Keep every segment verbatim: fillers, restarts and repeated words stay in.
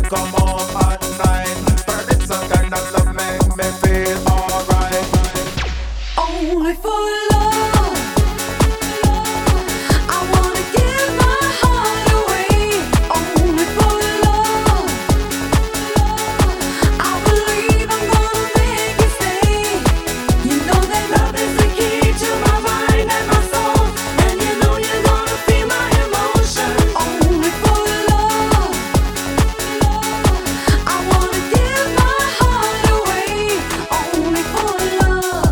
come home at night. Stir this some kind of love make me feel alright. Only for love, I wanna give my heart away. Only for love, I believe I'm gonna make you stay. You know that love is the key to my mind and my soul, and you know you're gonna feel my emotion. Only for love, I wanna give my heart away. Only for love.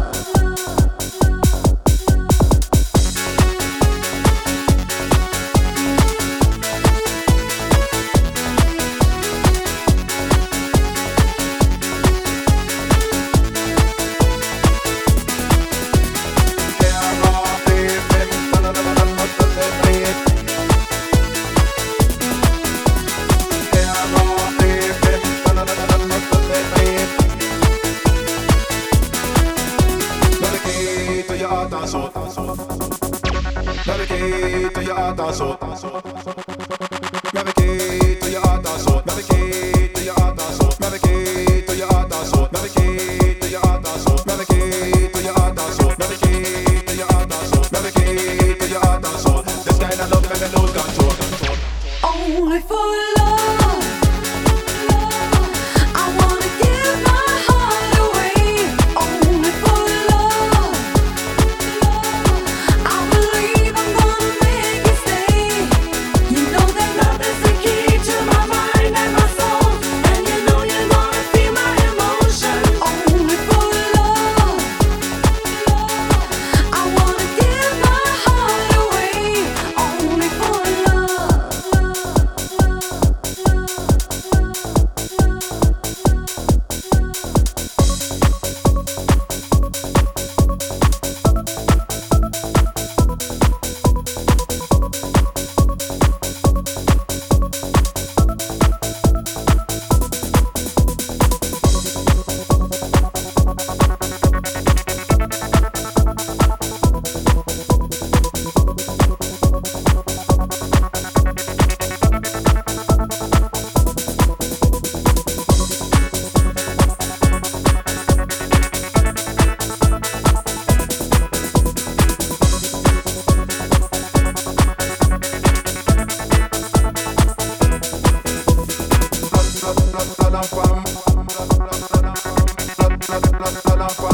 Navigate to your heart and soul. Navigate to your heart and soul. Navigate to your heart and soul. Navigate to your heart and soul. Navigate to your heart and soul. Navigate to your heart and soul. Navigate to your heart and soul. Navigate to your heart and soul. This kind of love make me lose control. Only for love, I wanna give my heart away. Only for love, I believe I'm gonna make you stay. You know that love is the key to my mind and my soul, and you know you're gonna feel my emotion. Only for love, I wanna give my heart away. Only for love. Blood, blood, blood, blood, blood, blood, blood, blood, blood, blood, blood, blood, blood, blood,